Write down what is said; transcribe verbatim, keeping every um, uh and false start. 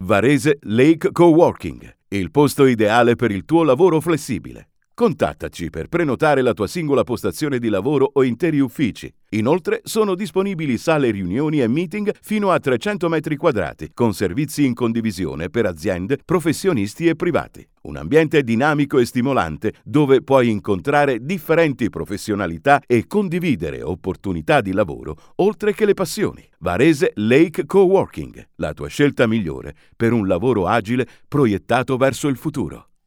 Varese Lake Coworking, il posto ideale per il tuo lavoro flessibile. Contattaci per prenotare la tua singola postazione di lavoro o interi uffici. Inoltre sono disponibili sale riunioni e meeting fino a trecento metri quadrati, con servizi in condivisione per aziende, professionisti e privati. Un ambiente dinamico e stimolante dove puoi incontrare differenti professionalità e condividere opportunità di lavoro oltre che le passioni. Varese Lake Coworking, la tua scelta migliore per un lavoro agile proiettato verso il futuro.